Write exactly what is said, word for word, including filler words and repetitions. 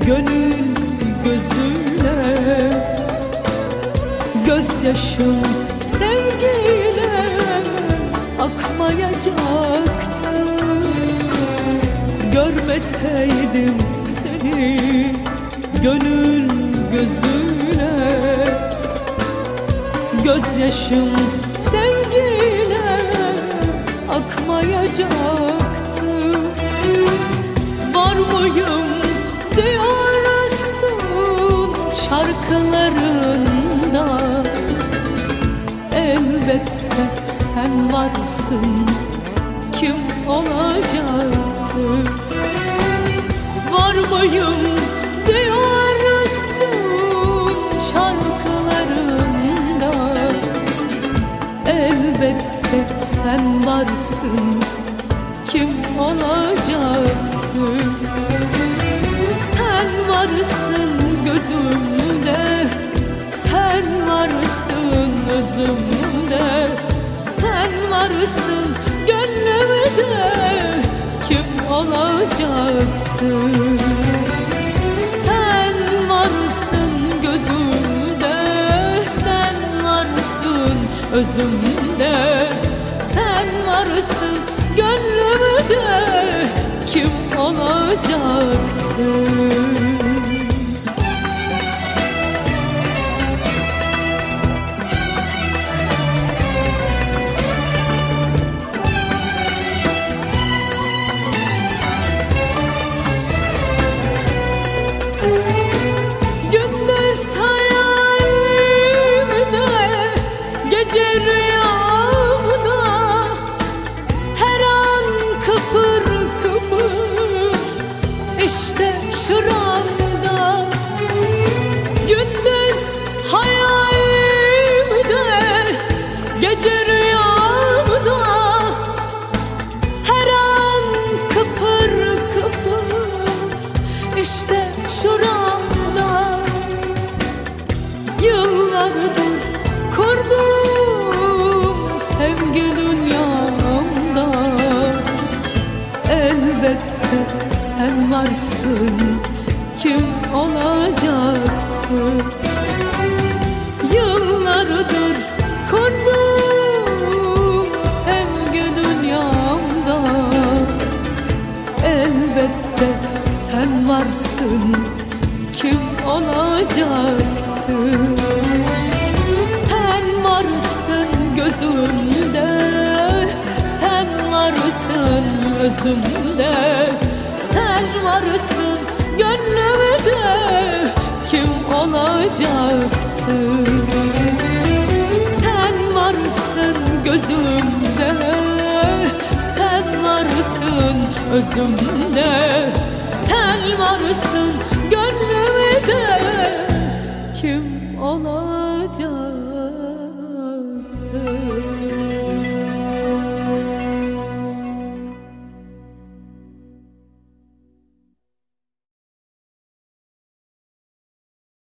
gönül gözüyle, gözyaşım sevgiyle akmayacaktı. Görmeseydim seni gönül gözüyle, gözyaşım sevgiyle akmayacaktı. Var mıyım diyorsun şarkılarında, elbette sen varsın, kim olacaktı? Var mıyım diyorsun şarkılarında, elbette sen varsın, kim olacaktı? Sen varsın gözümde, sen varsın özümde, sen varsın gönlümde, kim olacaktı? Sen varsın gözümde, sen varsın özümde, sen varsın gönlümde, kim olacaktı? Gündüz hayalimde, gece rüyamda, her an kıpır kıpır işte şuramda. Gündüz hayalimde, gece rüyamda, her an kıpır kıpır işte şuramda. Yıllardır kurdum sevgi dünyamda, elbette sen varsın, kim olacaktı? Yıllardır kurdum sevgi dünyamda, elbette sen varsın, kim olacaktı? Sen varsın gözümde, sen varsın özümde, sen varsın gönlümde, kim olacaktı? Sen varsın gözümde, sen varsın özümde, sen varsın gönlümde, kim olacak?